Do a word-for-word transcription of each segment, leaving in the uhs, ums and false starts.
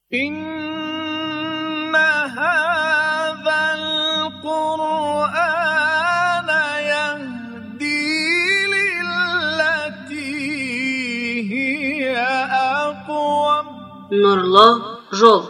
إن هذا القرآن يهدي للتي هي أقوم. Nurlu Jol.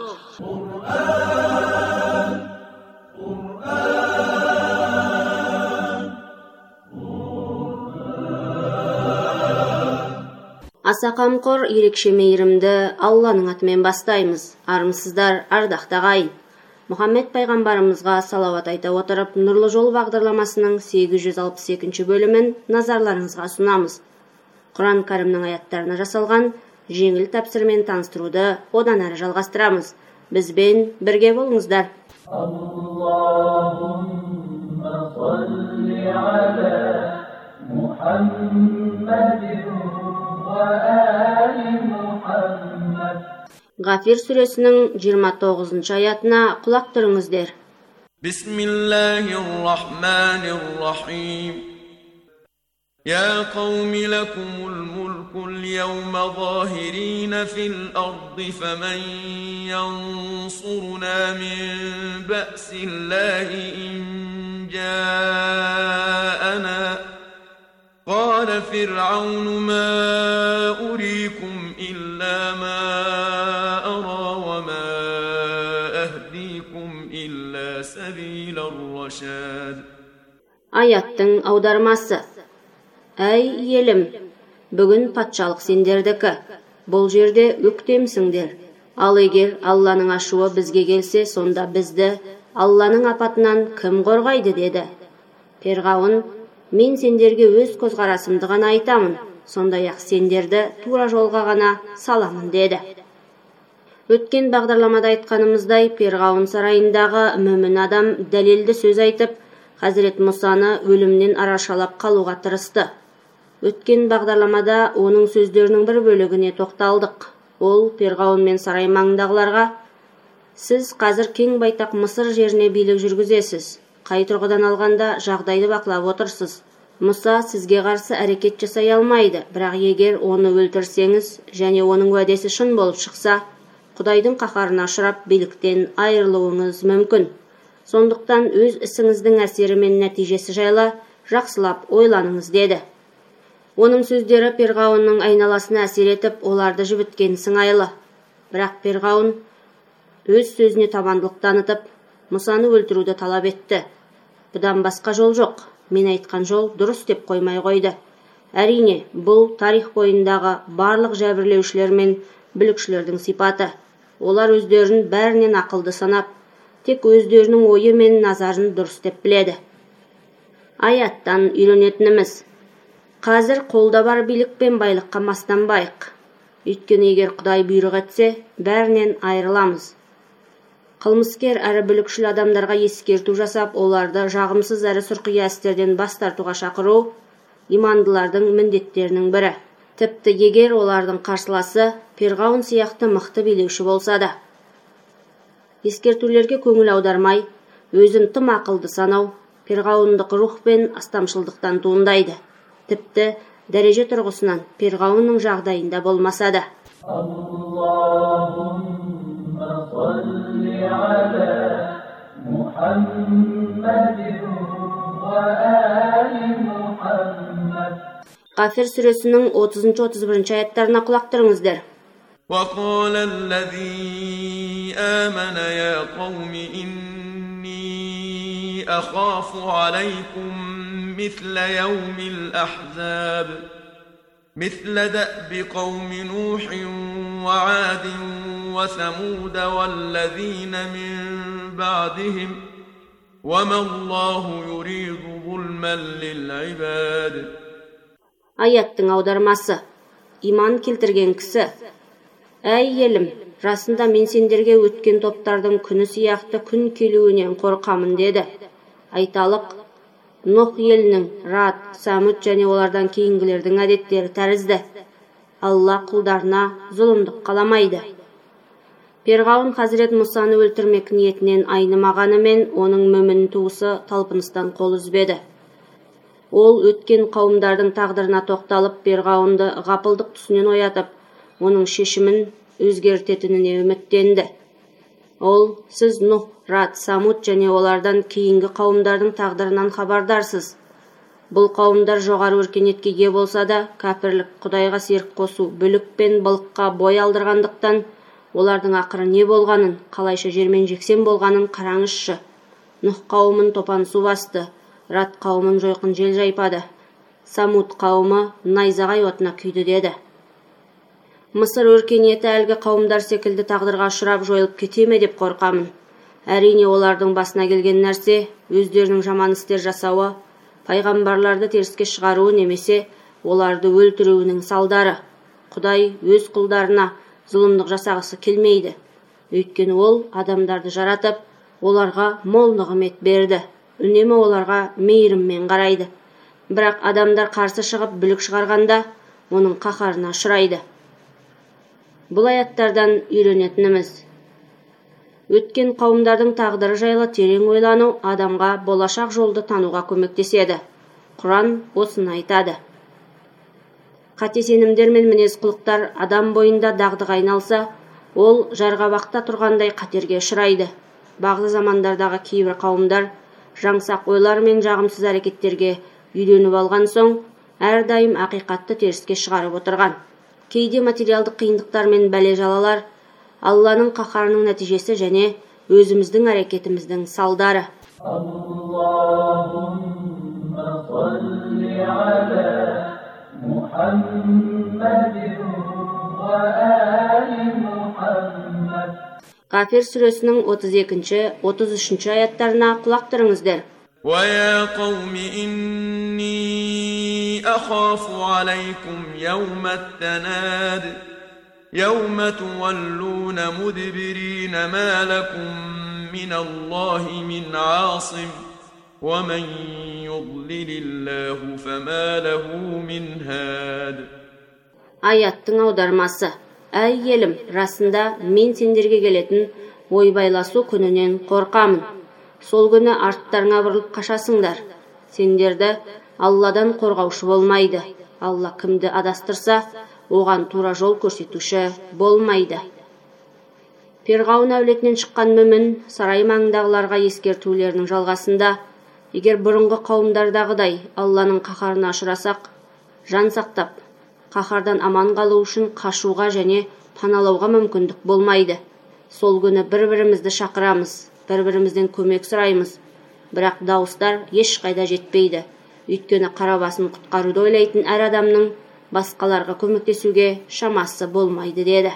Аса қамқор, ерекше мейірімді Алланың атымен бастаймыз. Армысыздар, ардақты ағайын. Мұхаммед пайғамбарымызға салауат айта отырып, Нұрлы жол бағдарламасының сегіз жүз алпыс екінші бөлімін назарларыңызға ұсынамыз. Құран кәрімнің аяттарына жасалған жеңіл тәпсірмен таныстыруды одан әрі жалғастырамыз. Бізбен бірге болыңыздар. Аллахумма салли аля Мухаммадин ва али Мухаммад. Ғафир сүресінің жиырма тоғызыншы аятына құлақ түріңіздер. Бисмиллахир-рахманир-рахим. يا قوم لكم الملك اليوم ظاهرين في الأرض فمن ينصرنا من بأس الله إن جاءنا قال فرعون ما أريكم إلا ما أرى وما أهديكم إلا سبيل الرشاد. Аяттың аудармасы. Әй елім, бүгін патшалық сендердікі, бұл жерде өктемсіңдер. Ал егер Алланың ашуы бізге келсе, сонда бізді Алланың апатынан кім қорғайды деді. Перғауын, мен сендерге өз көзқарасымды ғана айтамын, сондай-ақ сендерді тура жолға ғана саламын деді. Өткен бағдарламада айтқанымыздай, Перғауын сарайындағы мүмін адам дәлелді сөз айтып, Хазірет Мұсаны өлімнен арашалап қалуға тырысты. Өткен бағдарламада оның сөздерінің бір бөлігіне тоқталдық. Ол Перғауын мен сарай маңындағыларға: сіз қазір кең байтақ Мысыр жеріне билік жүргізесіз. Қай тұрғыдан алғанда жағдайды бақылап отырсыз. Мұса сізге қарсы әрекет жасай алмайды, бірақ егер оны өлтірсеңіз және оның уәдесі шын болып шықса, Құдайдың қаһарына ұшырап биліктен айырылуыңыз мүмкін. Сондықтан өз ісіңіздің әсері мен нәтижесі жайлы жақсылап ойланыңыз деді. Оның сөздері Перғауынның айналасына әсер етіп, оларды жібіткен сыңайлы. Бірақ Перғауын өз сөзіне табандылық танытып, Мұсаны өлтіруді талап етті. Бұдан басқа жол жоқ, мен айтқан жол дұрыс деп қоймай қойды. Әрине, бұл тарих бойындағы барлық жәбірлеушілер мен бүлікшілердің сипаты. Олар өздерін бәрінен ақылды санап, тек өздерінің ойы мен назарын дұрыс деп біледі. Аяттан үйренетініміз: қазір қолда бар билік пен байлыққа мастанбайық. Өйткені егер Құдай бұйрық етсе, бәрінен айырыламыз. Қылмыскер әрі бүлікшіл адамдарға ескерту жасап, оларды жағымсыз әрі сұрқия істерден бас тартуға шақыру имандылардың міндеттерінің бірі. Тіпті егер олардың қарсыласы Перғауын сияқты мықты билеуші болса да. Ескертулерге көңіл аудармай, өзін тым ақылды санау Перғауындық рух пен астамшылдықтан туындайды. Тіпті дәреже тұрғысынан Перғауынның жағдайында болмаса да. Аллахумма салли аля Мухаммадин ва али Мухаммад. Ғафир сүресінің отызыншы отыз бірінші аяттарына құлақ түріңіздер. وقال الذي آمن يا قوم إني أخاف عليكم مثل يوم الأحزاب مثل دأب قوم نوح وعاد وثمود والذين من بعدهم وما الله يريد ظلما للعباد. Аяттың аудармасы. Иман келтірген кісі: әй елім, расында мен сендерге өткен топтардың күні сияқты күн келуінен қорқамын деді. Айталық, Нұх елінің, Рад, Самуд және олардан кейінгілердің әдеттері тәрізді. Алла құлдарына зұлымдық қаламайды. Перғауын Хазірет Мұсаны өлтірмек ниетінен айнымағанымен, оның мүмін туысы талпыныстан қол үзбеді. Ол өткен қауымдардың тағдырына тоқталып, Перғауынды ғапылдық түсінен оятып, оның шешімін өзгертетініне үміттенді. Ол, сіз Нух, Рад, Самуд және олардан кейінгі қауымдардың тағдырынан хабардарсыз. Бұл қауымдар жоғары өркениетке ие болса да, кәпірлік, Құдайға серік қосу, бүлік пен былыққа бой алдырғандықтан, олардың ақыры не болғанын, қалайша жермен жексен болғанын қараңызшы. Нух қауымын топан су басты, Рад қауымын жойқын жел жайпады. Самуд қауымы найзағай отына күйді деді. Мысыр өркениеті әлгі қауымдар секілді тағдырға ұшырап жойылып кете ме деп қорқамын. Әрине олардың басына келген нәрсе өздерінің жаман істер жасауы, пайғамбарларды теріске шығаруы немесе оларды өлтіруінің салдары. Құдай өз құлдарына зұлымдық жасағысы келмейді. Өйткені ол адамдарды жаратып, оларға мол нығмет берді. Үнемі оларға мейіріммен қарайды. Бірақ адамдар қарсы шығып бүлік шығарғанда, оның қаһарына ұшырайды. Бұл аяттардан үйренетініміз: өткен қауымдардың тағдыры жайлы терең ойлану адамға болашақ жолды тануға көмектеседі. Құран осыны айтады. Қате сенімдер мен мінез құлықтар адам бойында дағдыға айналса, ол жарғабақта тұрғандай қатерге ұшырайды. Бағзы замандардағы кейбір қауымдар жаңсақ ойлар мен жағымсыз әрекеттерге үйреніп алған соң, әрдайым ақиқатты теріске шығарып отырған. Кейде материалдық қиындықтар мен бәле-жалалар Алланың қаһарының нәтижесі және өзіміздің әрекетіміздің салдары. Аллахумма салли аля Мухаммадин ва али Мухаммад. Кафир сүресінің отыз екінші отыз үшінші аяттарына құлақ тұрыңыздар. وَيَا قَوْمِ إِنِّي أَخَافُ عَلَيْكُمْ يَوْمَ التَّنَادِ يَوْمَ تُوَلُّونَ مُدْبِرِينَ مَا لَكُمْ مِنَ اللَّهِ مِنْ عَاصِمٍ وَمَنْ يُضْلِلِ اللَّهُ فَمَا لَهُ مِنْ هَادٍ. Аяттың аудармасы: әй елім, расында мен сендерге келетін ойбайласу күнінен қорқамын. Сол күні арттарыңа бұрылып қашасыңдар. Сендерді Алладан қорғаушы болмайды. Алла кімді адастырса, оған тура жол көрсетуші болмайды. Перғауын әулетінен шыққан мүмін сарай маңындағыларға ескертулерінің жалғасында: егер бұрынғы қауымдардағыдай Алланың қаһарына ұшырасақ, жан сақтап, қаһардан аман қалу үшін қашуға және паналауға мүмкіндік болмайды. Сол күні бір-бірімізді шақырамыз, бір-бірімізден көмек сұраймыз. Бірақ дауыстар ешқайда жетпейді. Өйткені қара басын құтқаруды ойлайтын әр адамның басқаларға көмектесуге шамасы болмайды деді.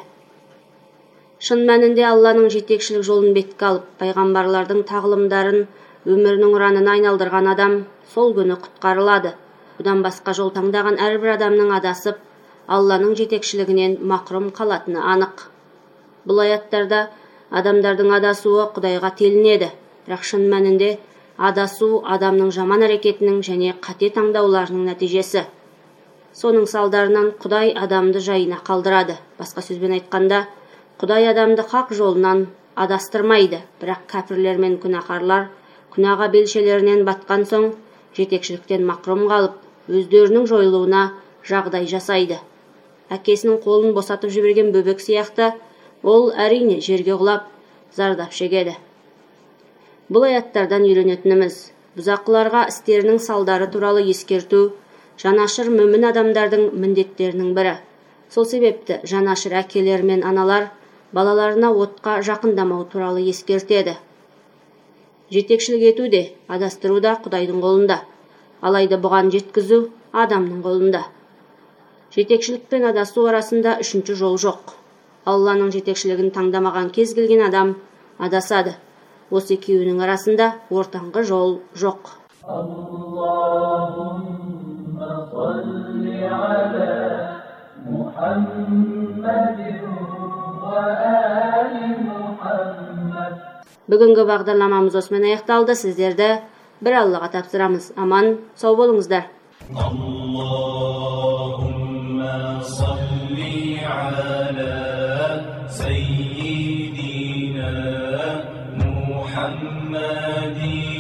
Шын мәнінде Алланың жетекшілік жолын бетке алып, пайғамбарлардың тағылымдарын өмірінің ұранына айналдырған адам сол күні құтқарылады. Бұдан басқа жол таңдаған әрбір адамның адасып, Алланың жетекшілігінен мақрұм қалатыны анық. Бұл аяттарда адамдардың адасуы Құдайға телінеді, бірақ шын мәнінде адасу адамның жаман әрекетінің және қате таңдауларының нәтижесі. Соның салдарынан Құдай адамды жайына қалдырады. Басқа сөзбен айтқанда, Құдай адамды хақ жолынан адастырмайды, бірақ кәпірлер мен күнәһарлар күнәға белшелерінен батқан соң жетекшіліктен мақрұм қалып, өздерінің жойылуына жағдай жасайды. Әкесінің қолын босатып жіберген бөбек сияқты, ол әрине жерге құлап, зардап шегеді. Бұл аяттардан үйренетініміз: бұзақыларға істерінің салдары туралы ескерту жанашыр мүмін адамдардың міндеттерінің бірі. Сол себепті жанашыр әкелер мен аналар балаларына отқа жақындамау туралы ескертеді. Жетекшілік ету де, адастыру да Құдайдың қолында, алайда бұған жеткізу адамның қолында. Жетекшілік пен адасу арасында үшінші жол жоқ. Алланың жетекшілігін таңдамаған кез келген адам адасады. Осы екеуінің арасында ортаңғы жол жоқ. Аллахумма салли аля Мухаммадин ва али Мухаммад. Бүгінгі бағдарламамыз осымен аяқталды. Сіздерді бір Аллаға тапсырамыз. Аман, сау болыңыздар. Аллахумма салли аля سيدنا محمد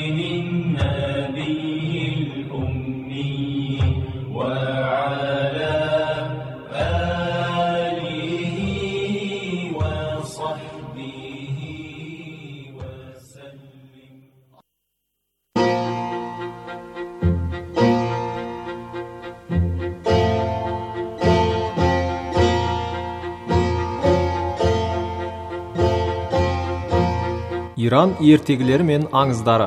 النبي الأمي وعلى آله Иран ертегілері мен аңыздары.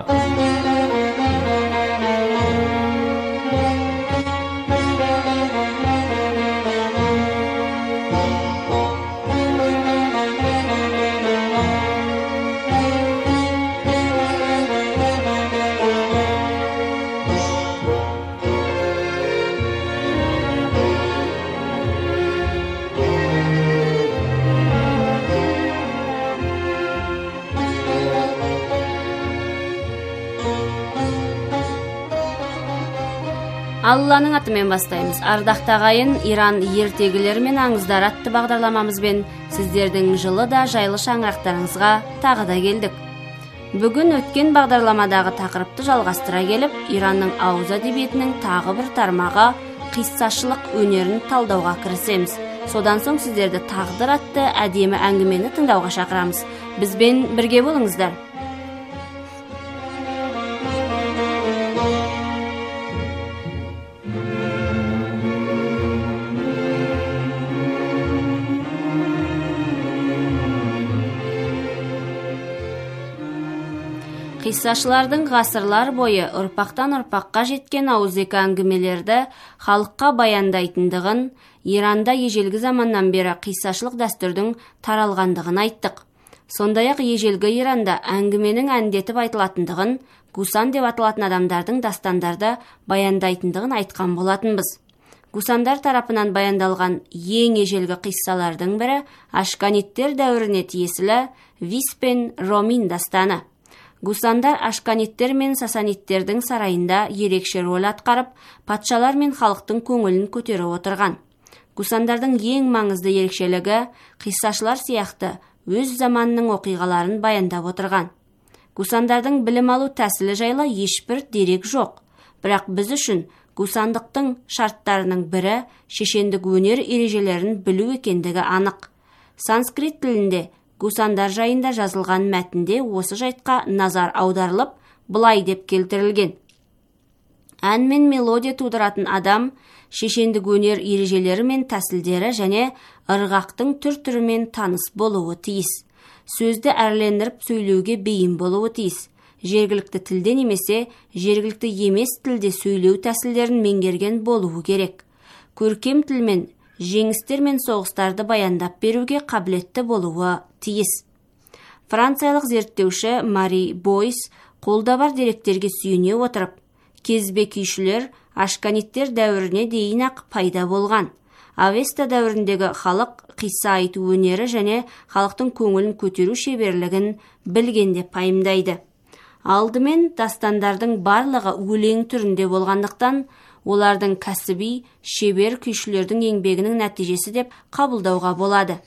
Алланың атымен бастаймыз. Ардақты ағайын, Иран ертегілері мен аңыздары атты бағдарламамызбен сіздердің жылы да жайлы шаңырақтарыңызға тағы да келдік. Бүгін өткен бағдарламадағы тақырыпты жалғастыра келіп, Иранның ауыз әдебиетінің тағы бір тармағы қиссашылық өнерін талдауға кірісеміз. Содан соң сіздерді тағдыр атты әдемі әңгімені тыңдауға шақырамыз. Бізбен бірге болыңыздар. Қиссашылардың ғасырлар бойы ұрпақтан ұрпаққа жеткен ауызекі әңгімелерді халыққа баяндайтындығын, Иранда ежелгі заманнан бері қиссашылық дәстүрдің таралғандығын айттық. Сондай-ақ ежелгі Иранда әңгіменің әндетіп айтылатындығын, гусан деп аталатын адамдардың дастандарды баяндайтындығын айтқан болатынбыз. Гусандар тарапынан баяндалған ең ежелгі қиссалардың бірі Ашканиттер дәуіріне тиесілі Вис пен Ромин дастаны. Гусандар Ашканиттер мен Сасаниттердің сарайында ерекше рөл атқарып, патшалар мен халықтың көңілін көтеріп отырған. Гусандардың ең маңызды ерекшелігі қиссашылар сияқты өз заманының оқиғаларын баяндап отырған. Гусандардың білім алу тәсілі жайлы ешбір дерек жоқ. Бірақ біз үшін гусандықтың шарттарының бірі шешендік өнер ережелерін білу екендігі анық. Санскрит тілінде гусандар жайында жазылған мәтінде осы жайтқа назар аударылып, былай деп келтірілген. Ән мен мелодия тудыратын адам шешендік өнер ережелері мен тәсілдері және ырғақтың түр-түрімен таныс болуы тиіс. Сөзді әрлендіріп сөйлеуге бейім болуы тиіс. Жергілікті тілде немесе жергілікті емес тілде сөйлеу тәсілдерін меңгерген болуы керек. Көркем тілмен жеңістер мен соғыстарды баяндап беруге қабілетті болуы тиіс. Франциялық зерттеуші Мари Бойс қолда бар деректерге сүйене отырып, кезбе күйшілер Ашканиттер дәуіріне дейін ақ пайда болған. Авеста дәуіріндегі халық қисса айту өнері және халықтың көңілін көтеру шеберлігін білген деп пайымдайды. Алдымен дастандардың барлығы өлең түрінде болғандықтан, олардың кәсіби шебер күйшілердің еңбегінің нәтижесі деп қабылдауға болады.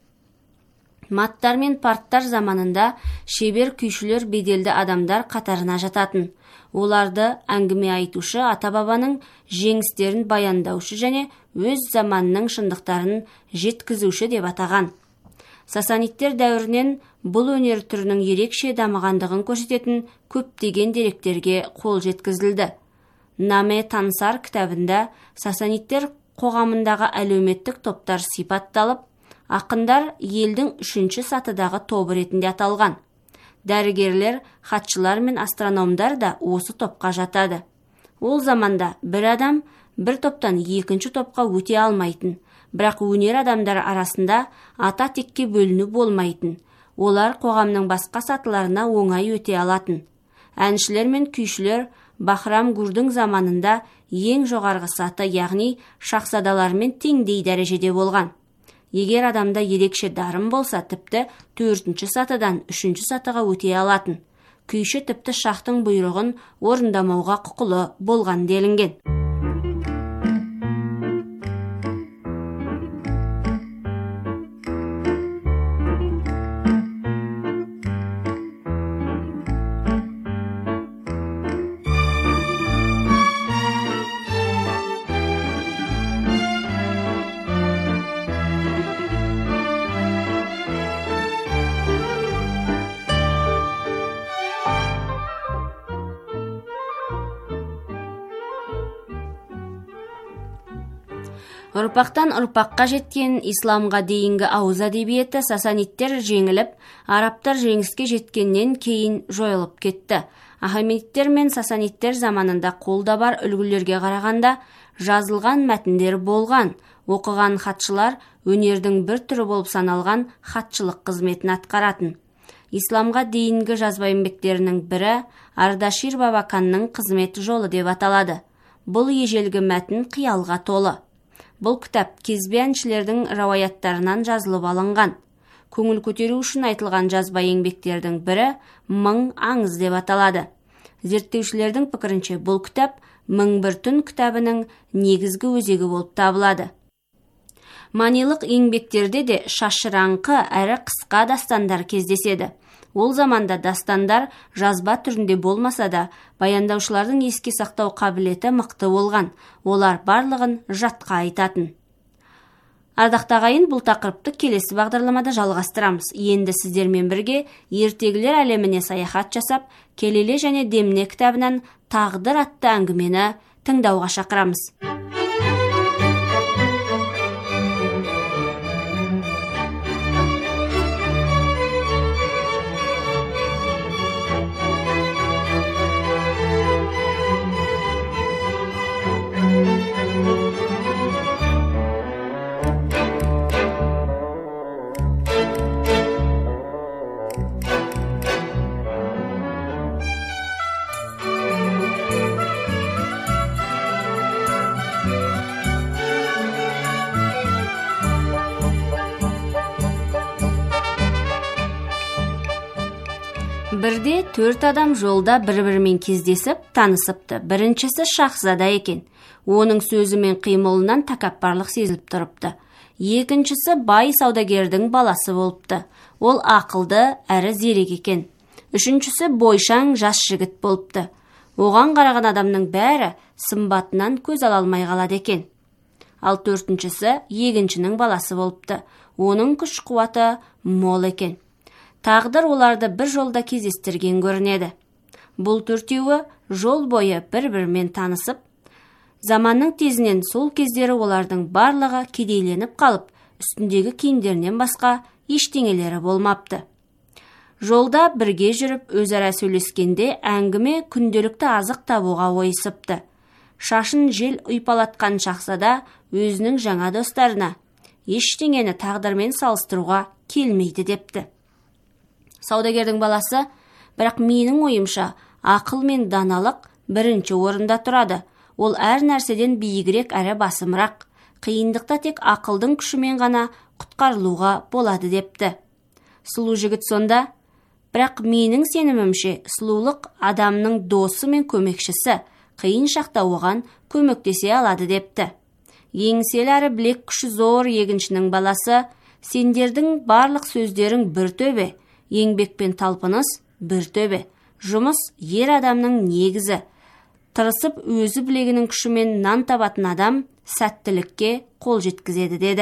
Маттар мен парттар заманында шебер күйшілер беделді адамдар қатарына жататын. Оларды әңгіме айтушы, ата-бабаның жеңістерін баяндаушы және өз заманының шындықтарын жеткізуші деп атаған. Сасаниттер дәуірінен бұл өнер түрінің ерекше дамығандығын көрсететін көптеген деректерге қол жеткізілді. Наме Тансар кітабында Сасаниттер қоғамындағы әлеуметтік топтар сипатталып, ақындар елдің үшінші сатыдағы тобы ретінде аталған. Дәрігерлер, хатшылар мен астрономдар да осы топқа жатады. Ол заманда бір адам бір топтан екінші топқа өте алмайтын, бірақ өнер адамдары арасында ата текке бөліну болмайтын. Олар қоғамның басқа сатыларына оңай өте алатын. Әншілер мен күйшілер Бахрам Гурдың заманында ең жоғарғы саты, яғни шахзадалармен теңдей дәрежеде болған. Егер адамда ерекше дарын болса, тіпті төртінші сатыдан үшінші сатыға өте алатын. Күйші тіпті шахтың бұйрығын орындамауға құқылы болған делінген. Ұрпақтан ұрпаққа жеткен исламға дейінгі ауыз әдебиеті сасаниттер жеңіліп, арабтар жеңіске жеткеннен кейін жойылып кетті. Ахамиттер мен сасаниттер заманында қолда бар үлгілерге қарағанда жазылған мәтіндер болған. Оқыған хатшылар өнердің бір түрі болып саналған хатшылық қызметін атқаратын. Исламға дейінгі жазба еңбектерінің бірі Ардашир Бабаканның қызмет жолы деп аталады. Бұл ежелгі мәтін қиялға толы. Бұл кітап кезбе әншілердің рауаяттарынан жазылып алынған. Көңіл көтеру үшін айтылған жазба еңбектердің бірі мың аңыз деп аталады. Зерттеушілердің пікірінше бұл кітап мың бір түн кітабының негізгі өзегі болып табылады. Манилық еңбектерде де шашыраңқы әрі қысқа дастандар кездеседі. Ол заманда дастандар жазба түрінде болмаса да, баяндаушылардың еске сақтау қабілеті мықты болған. Олар барлығын жатқа айтатын. Ардақты ағайын, бұл тақырыпты келесі бағдарламада жалғастырамыз. Енді сіздермен бірге ертегілер әлеміне саяхат жасап, Келеле және Демне кітабынан Тағдыр атты әңгімені тыңдауға шақырамыз. Бірде төрт адам жолда бір-бірімен кездесіп, танысыпты. Біріншісі Шахзада екен. Оның сөзі мен қимылынан тәкаппарлық сезіліп тұрыпты. Екіншісі бай саудагердің баласы болыпты. Ол ақылды әрі зерек екен. Үшіншісі бойшаң жас жігіт болыпты. Оған қараған адамның бәрі сымбатынан көз ала алмай қалады екен. Ал төртіншісі егіншінің баласы болыпты. Оның күш қуаты мол екен. Тағдыр оларды бір жолда кездестірген көрінеді. Бұл төртеуі жол бойы бір-бірімен танысып, заманның тезінен сол кездері олардың барлығы кедейленіп қалып, үстіндегі киімдерінен басқа ештеңелері болмапты. Жолда бірге жүріп, өзара сөйлескенде әңгіме күнделікті азық табуға ойысыпты. Шашын жел ұйпалатқан Шахзада өзінің жаңа достарына ештеңені тағдырмен салыстыруға келмейді депті. Саудагердің баласы, бірақ менің ойымша, ақыл мен даналық бірінші орында тұрады. Ол әр нәрседен биігірек әрі басымырақ. Қиындықта тек ақылдың күшімен ғана құтқарылуға болады депті. Сұлу жігіт сонда, бірақ менің сенімімше, сұлулық адамның досы мен көмекшісі, қиын шақта оған көмектесе алады депті. Еңселі әрі білек күші зор егіншінің баласы, сендердің барлық сөздерің бір төбе, еңбек пен талпыныс бір төбе. Жұмыс ер адамның негізі. Тырысып өзі білегінің күшімен нан табатын адам сәттілікке қол жеткізеді деді.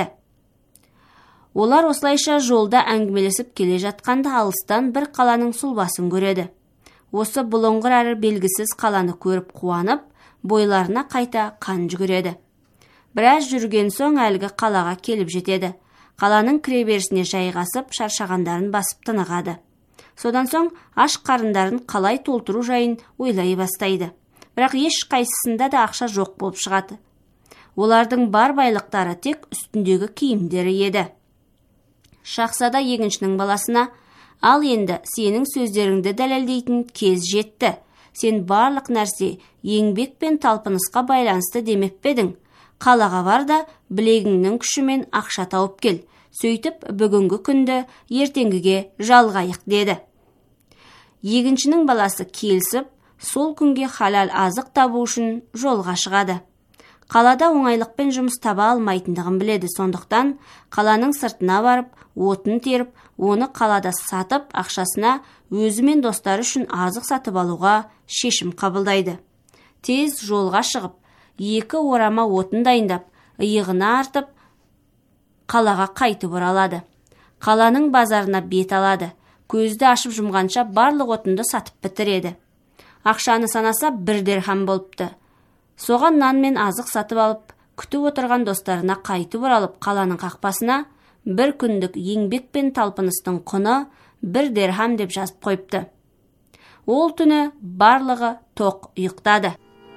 Олар осылайша жолда әңгімелесіп келе жатқанда алыстан бір қаланың сұлбасын көреді. Осы бұлыңғыр әрі белгісіз қаланы көріп қуанып, бойларына қайта қан жүгіреді. Біраз жүрген соң әлгі қалаға келіп жетеді. Қаланың кіреберісіне жайғасып, шаршағандарын басып тынығады. Содан соң аш қарындарын қалай толтыру жайын ойлай бастайды. Бірақ еш қайсысында да ақша жоқ болып шығады. Олардың бар байлықтары тек үстіндегі киімдері еді. Шахзада егіншінің баласына, ал енді сенің сөздеріңді дәлелдейтін кез жетті. Сен барлық нәрсе еңбек пен талпынысқа байланысты демеп педің. Қалаға бар да білегіңнің күшімен ақша тауып кел. Сөйтіп бүгінгі күнді ертеңгіге жалғайық деді. Егіншінің баласы келісіп, сол күнге халал азық табу үшін жолға шығады. Қалада оңайлықпен жұмыс таба алмайтындығын біледі, сондықтан қаланың сыртына барып, отын теріп, оны қалада сатып, ақшасына өзі мен достары үшін азық сатып алуға шешім қабылдайды. Тез жолға шығып, екі орама отын дайындап, иығына артып, қалаға қайтып оралады. Қаланың базарына бет алады. Көзді ашып жұмғанша барлық отынды сатып бітіреді. Ақшаны санаса бір дирхам болыпты. Соған нан мен азық сатып алып, күтіп отырған достарына қайтып оралып қаланың қақпасына бір күндік еңбек пен талпыныстың құны бір дирхам деп жазып қойыпты. Ол түні барлығы тоқ ұйықтады.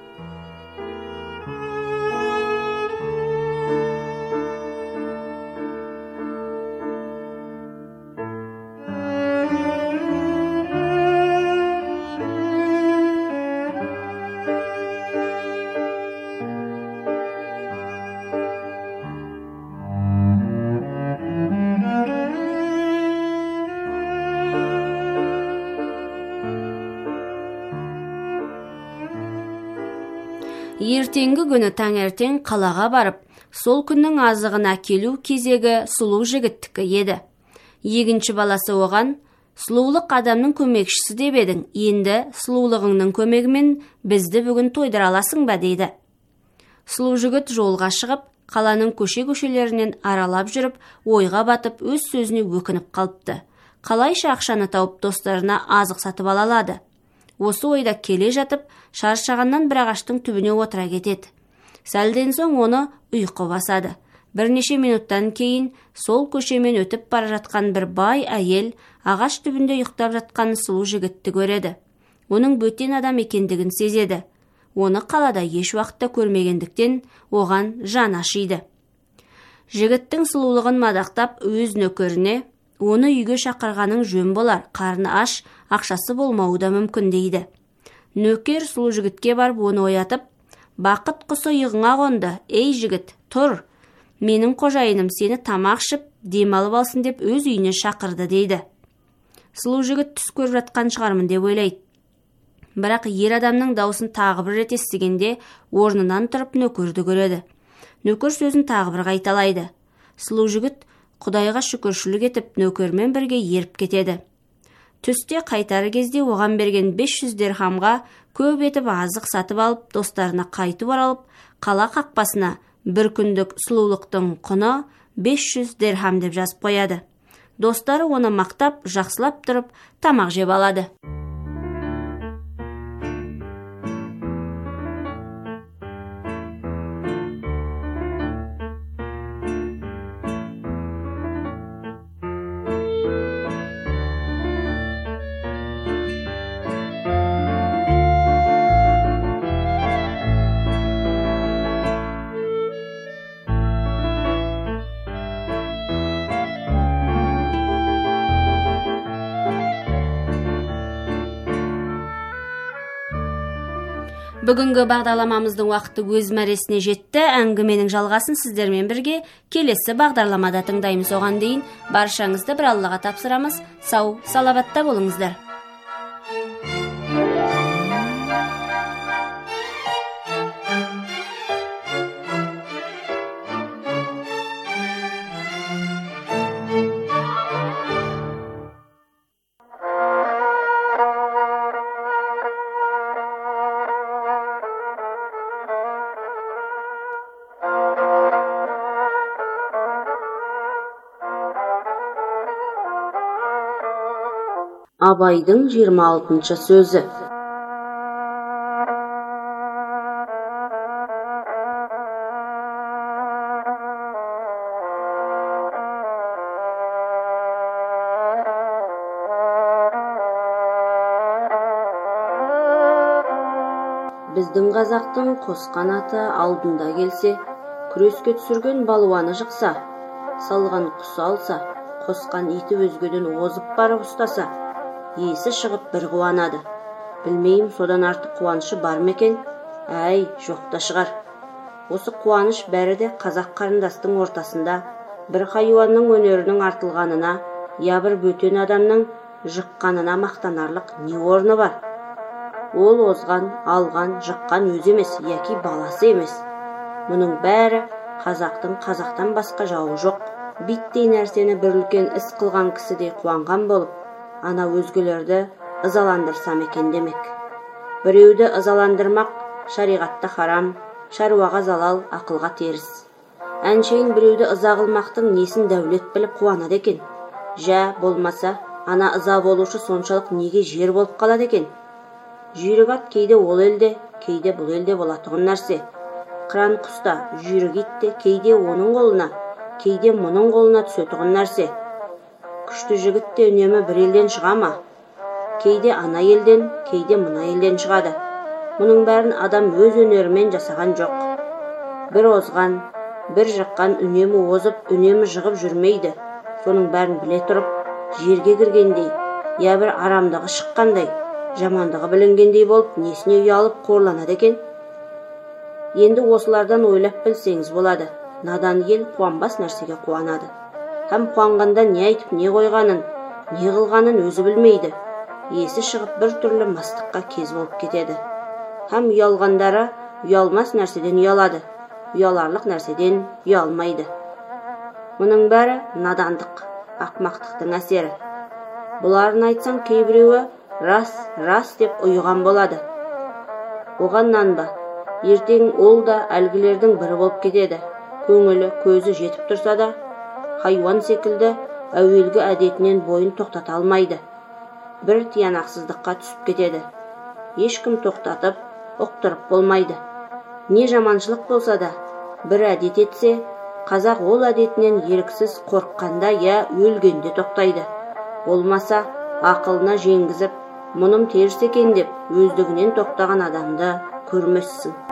Ертеңгі күні таңертең қалаға барып, сол күннің азығына келу кезегі сұлу жігіттікі еді. Егінші баласы оған, сұлулық адамның көмекшісі деп едің, енді сұлулығыңның көмегімен бізді бүгін тойдыра аласың ба дейді. Сұлу жігіт жолға шығып, қаланың көше-көшелерінен аралап жүріп, ойға батып, өз сөзіне өкініп қалыпты. Қалайша ақшаны тауып достарына азық сатып ала алады. Осы ойда келе жатып, шаршағаннан бір ағаштың түбіне отыра кетеді. Сәлден соң оны ұйқы басады. Бірнеше минуттан кейін сол көшемен өтіп бара жатқан бір бай әйел ағаш түбінде ұйықтап жатқан сұлу жігітті көреді. Оның бөтен адам екендігін сезеді. Оны қалада еш уақытта көрмегендіктен оған жан ашиды. Жігіттің сұлулығын мадақтап өз нөкеріне, оны үйге шақырғаның жөн болар, қарны аш, ақшасы болмауы да мүмкін дейді. Нөкер сұлу жігітке барып оны оятып, бақыт құсы иығыңа қонды, ей жігіт, тұр, менің қожайыным сені тамақ ішіп, демалып алсын деп өз үйіне шақырды дейді. Сұлу жігіт түс көріп жатқан шығармын деп ойлайды. Бірақ ер адамның даусын тағы бір рет естігенде орнынан тұрып нөкерді көреді. Нөкер сөзін тағы бір қайталайды. Сұлу жігіт Құдайға шүкіршілік етіп нөкермен бірге еріп кетеді. Түсте қайтар кезде оған берген бес жүз дирхамға көп етіп азық сатып алып, достарына қайтып оралып, қала қақпасына бір күндік сұлулықтың құны бес жүз дирхам деп жазып қояды. Достары оны мақтап, жақсылап тұрып, тамақ жеп алады. Бүгінгі бағдарламамыздың уақыты өз мәресіне жетті. Әңгіменің жалғасын сіздермен бірге келесі бағдарламада тыңдаймыз. Оған дейін баршаңызды бір Аллаға тапсырамыз. Сау, саламатта болыңыздар. Абайдың жиырма алтыншы сөзі. Біздің қазақтың қос қанаты алдында келсе, күреске түсірген балуаны жықса, салған құс алса, қосқан иті өзгеден озып барып ұстаса, есі шығып бір қуанады. Білмеймін, содан артық қуанышы бар ма екен? Әй, жоқта шығар. Осы қуаныш бәрі де қазақ қарындастың ортасында бір хайуанның өнерінің артылғанына, я бір бөтен адамның жыққанына мақтанарлық не орны бар? Ол озған, алған, жыққан өзі емес, яки баласы емес. Мұның бәрі қазақтың қазақтан басқа жауы жоқ. Биттей нәрсені бір үлкен іс қылған кісідей қуанған болып, ана өзгелерді ызаландырсам екен демек. Біреуді ызаландырмақ шариғатта харам, шаруаға залал, ақылға теріс. Әншейін біреуді ыза қылмақтың несін дәулет біліп қуанады екен. Жә, болмаса, ана ыза болушы соншалық неге жер болып қалады екен. Жүйрік ат кейде ол елде, кейде бұл елде болатұғын нәрсе. қыран құста жүйрік итте кейде оның қолына, кейде мұның қолына түсетұғын нәрсе. Күшті жігіт те үнемі бір елден шыға ма? Кейде ана елден, кейде мына елден шығады. Мұның бәрін адам өз өнерімен жасаған жоқ. Бір озған, бір жыққан үнемі озып, үнемі жығып жүрмейді. Соның бәрін біле тұрып, жерге кіргендей, я бір арамдығы шыққандай, жамандығы білінгендей болып, несіне ұялып қорланады екен? Енді осылардан ойлап білсеңіз болады. Надан ел қуанбас нәрсеге қуанады. Һәм қуанғанда не айтып не қойғанын, не қылғанын өзі білмейді. Есі шығып бір түрлі мастыққа кез болып кетеді. Һәм ұялғандары ұялмас нәрседен ұялады, ұяларлық нәрседен ұялмайды. Мұның бәрі надандық, ақмақтықтың әсері. Бұларын айтсаң кейбіреуі рас, рас деп ұйыған болады. Оған нанба, ертең ол да әлгілердің бірі болып кетеді. Көңілі, көзі жетіп тұрса да, хайуан секілді әуелгі әдетінен бойын тоқтата алмайды. Бір тиянақсыздыққа түсіп кетеді. Ешкім тоқтатып, ұқтырып болмайды. Не жаманшылық болса да, бір әдет етсе, қазақ ол әдетінен еріксіз қорыққанда я өлгенде тоқтайды. Болмаса, ақылына жеңгізіп, мұным теріс екен деп, өздігінен тоқтаған адамды көрмессің.